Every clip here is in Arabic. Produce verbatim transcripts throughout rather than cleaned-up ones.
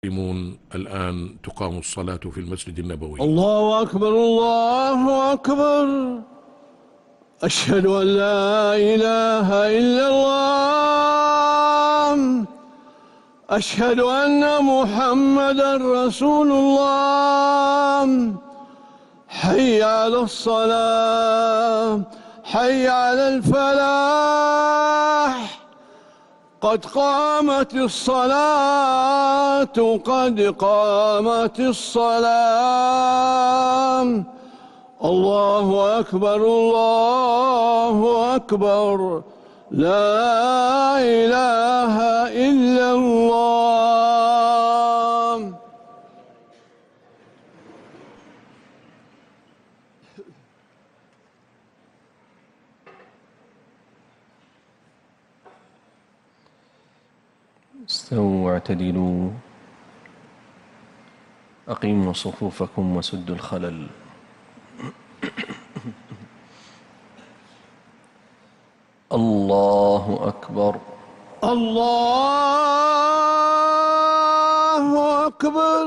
المسلمون الآن تقام الصلاة في المسجد النبوي. الله أكبر الله أكبر. أشهد أن لا إله إلا الله. أشهد أن محمدا رسول الله. حي على الصلاة، حي على الفلاح. قد قامت الصلاة، قد قامت الصلاة. الله أكبر الله أكبر. لا إله إلا الله. استووا واعتدلوا، أقيموا صفوفكم وسدوا الخلل. الله أكبر الله أكبر.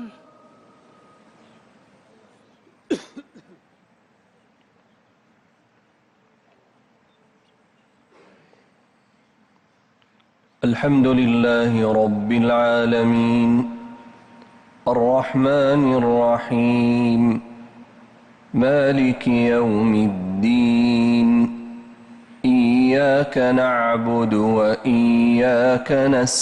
الحمد لله رب العالمين، الرحمن الرحيم، مالك يوم الدين. إياك نعبد وإياك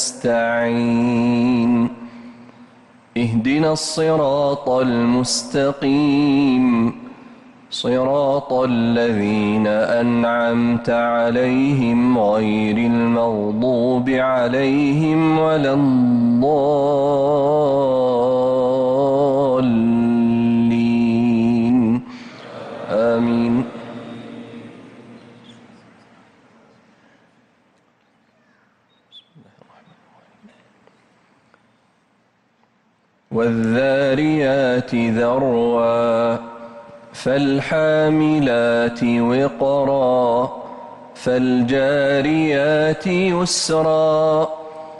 نستعين. اهدنا الصراط المستقيم، صراط الذين أنعمت عليهم غير المغضوب عليهم ولا الضالين. آمين. والذاريات ذروا، فالحاملات وقرا، فالجاريات يسرا،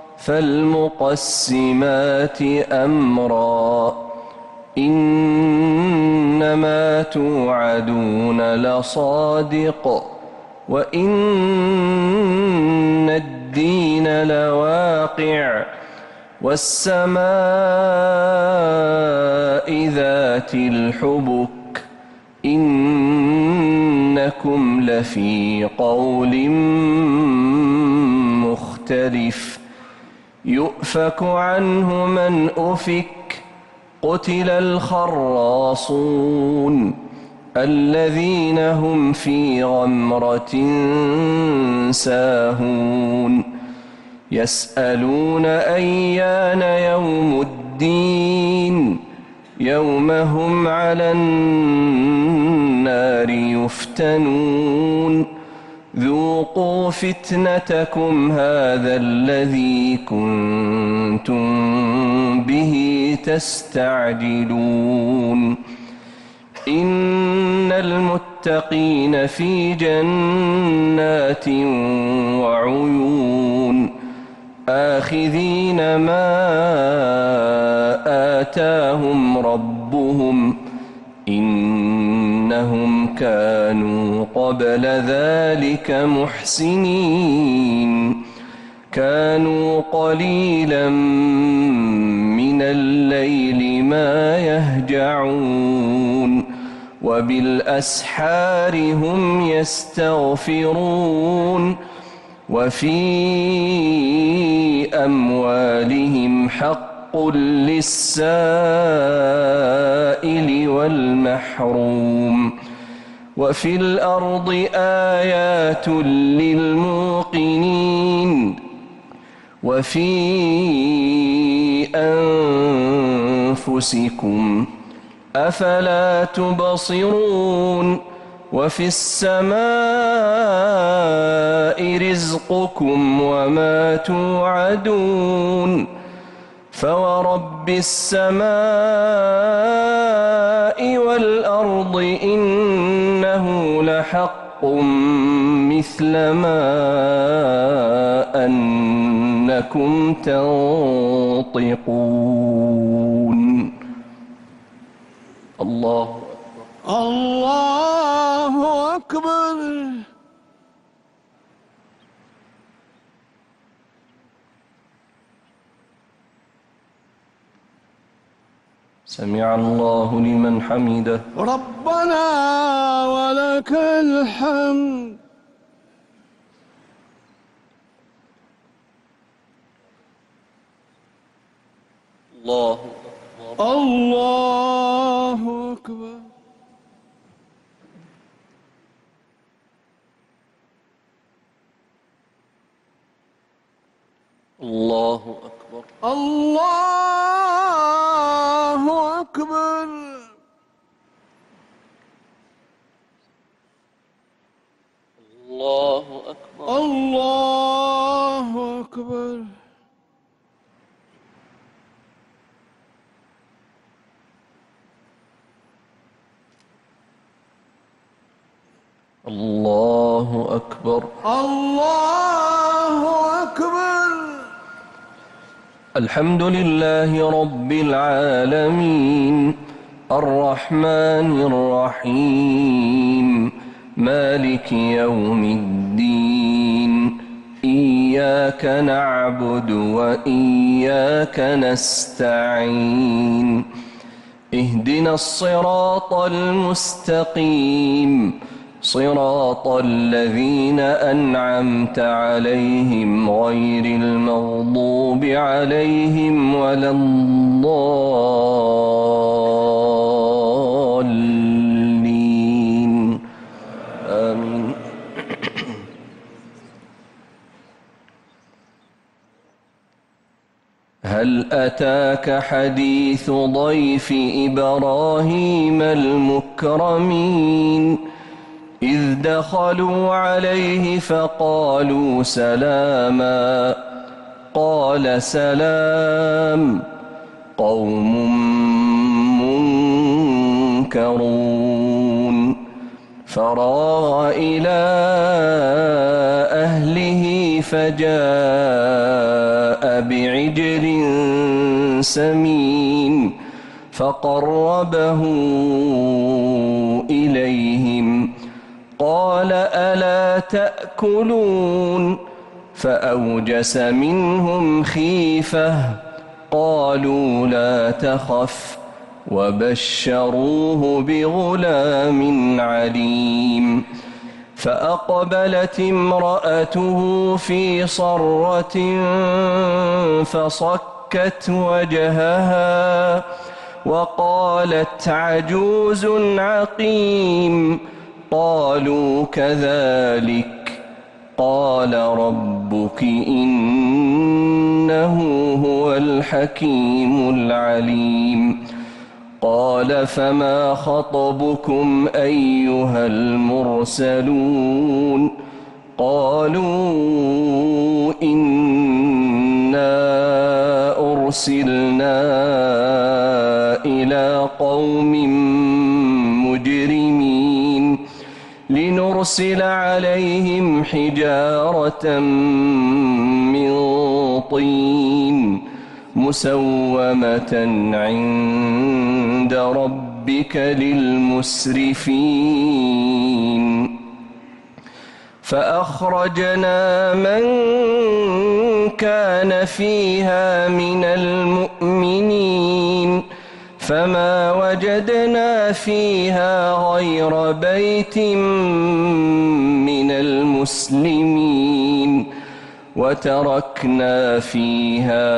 فالمقسمات أمرا. إنما توعدون لصادق، وإن الدين لواقع. والسماء ذات الحبك، إنكم لفي قول مختلف. يؤفك عنه من أفك. قتل الخراصون الذين هم في غمرة ساهون. يسألون أيان يوم الدين، يوم هم على النار يفتنون. ذوقوا فتنتكم هذا الذي كنتم به تستعجلون. إن المتقين في جنات وعيون، آخذين ما آتاهم ربهم. إنهم كانوا قبل ذلك محسنين. كانوا قليلا من الليل ما يهجعون، وبالأسحار هم يستغفرون. وفي أموالهم حق للسائل والمحروم. وفي الأرض آيات للموقنين. وفي أنفسكم أفلا تبصرون. وفي السماء رزقكم وما توعدون. فورب السماء والأرض إنه لحق مثل ما أن إنكم تنطقون. الله الله أكبر. سمع الله لمن حمده. ربنا ولك الحمد. الله الله أكبر. الله أكبر. الله أكبر. الله أكبر. الله أكبر. الله أكبر. الله أكبر. الحمد لله رب العالمين الرحمن الرحيم مالك يوم الدين إياك نعبد وإياك نستعين اهدنا الصراط المستقيم صراط الذين أنعمت عليهم غير المغضوب عليهم ولا الضالين آمين. هل أتاك حديث ضيف إبراهيم المكرمين إذ دخلوا عليه فقالوا سلاما قال سلام قوم منكرون فراغ إلى أهله فجاء بعجل سمين فقربه إليهم قال ألا تأكلون فأوجس منهم خيفة قالوا لا تخف وبشروه بغلام عليم فأقبلت امرأته في صرة فصكت وجهها وقالت عجوز عقيم قالوا كذلك قال ربك إنه هو الحكيم العليم قال فما خطبكم أيها المرسلون قالوا إنا أرسلنا إلى قوم مجرمين لنرسل عليهم حجارة من طين مسومة عند ربك للمسرفين فأخرجنا من كان فيها من المؤمنين فما وجدنا فيها غير بيت من المسلمين وتركنا فيها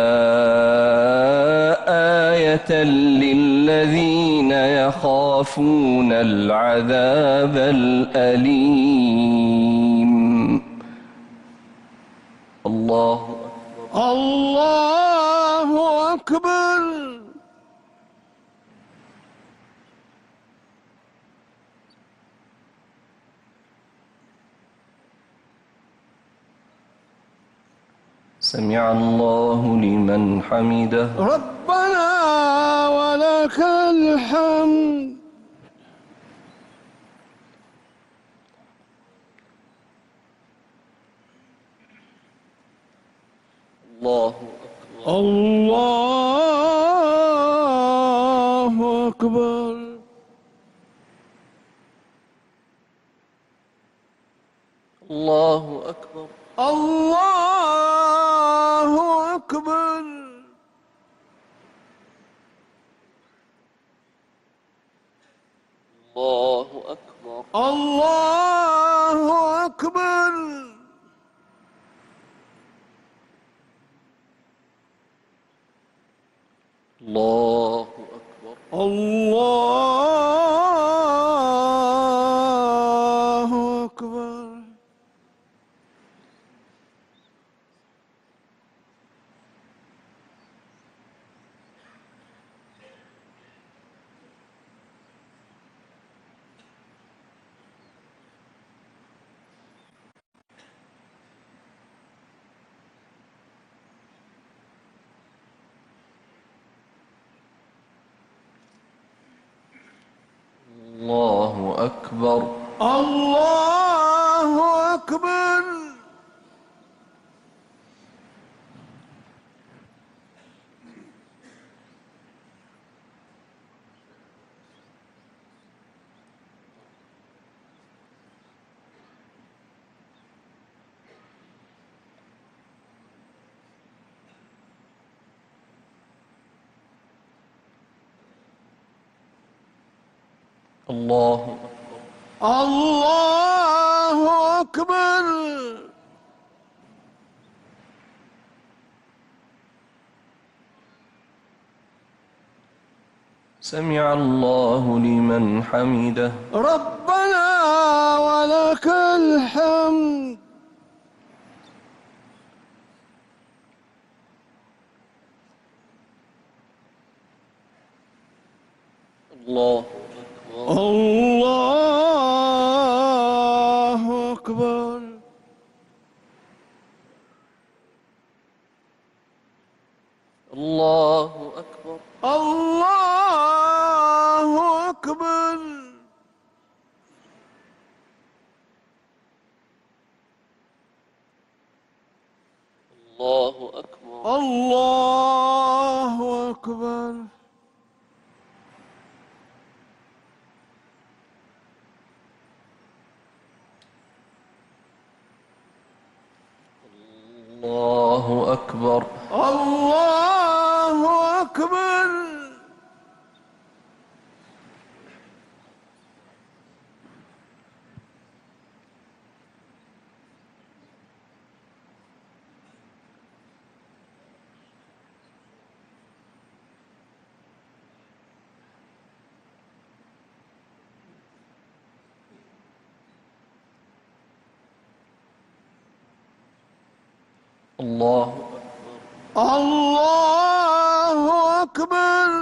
آية للذين يخافون العذاب الأليم. الله أكبر. الله أكبر. سمع الله لمن حمده. ربنا ولك الحمد. الله أكبر. الله أكبر. الله أكبر. الله أكبر. الله أكبر. الله أكبر. الله أكبر. الله أكبر. الله أكبر. الله أكبر. الله الله أكبر. سمع الله لمن حمده. ربنا ولك الحمد. الله الله أكبر. الله أكبر. الله أكبر. الله أكبر. الله أكبر. الله أكبر. الله أكبر. الله الله أكبر.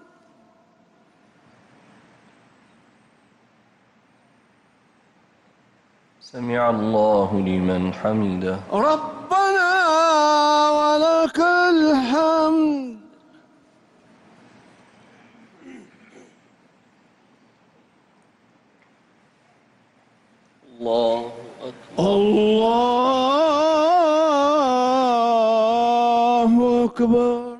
سمع الله لمن حمده. ربنا ولك الحمد. الله أكبر. الله أكبر.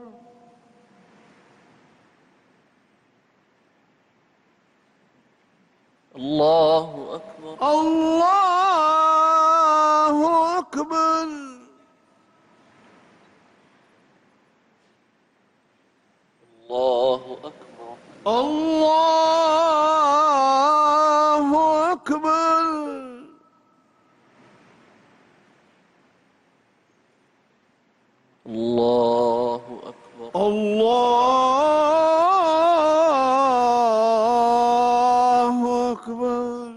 الله أكبر. الله أكبر. الله أكبر. الله أكبر. الله أكبر. الله أكبر.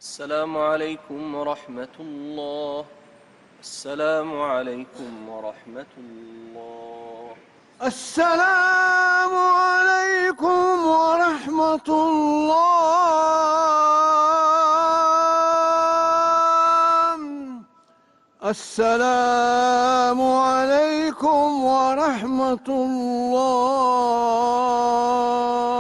السلام عليكم ورحمة الله. السلام عليكم ورحمة الله. السلام عليكم ورحمة الله. السلام عليكم ورحمة الله.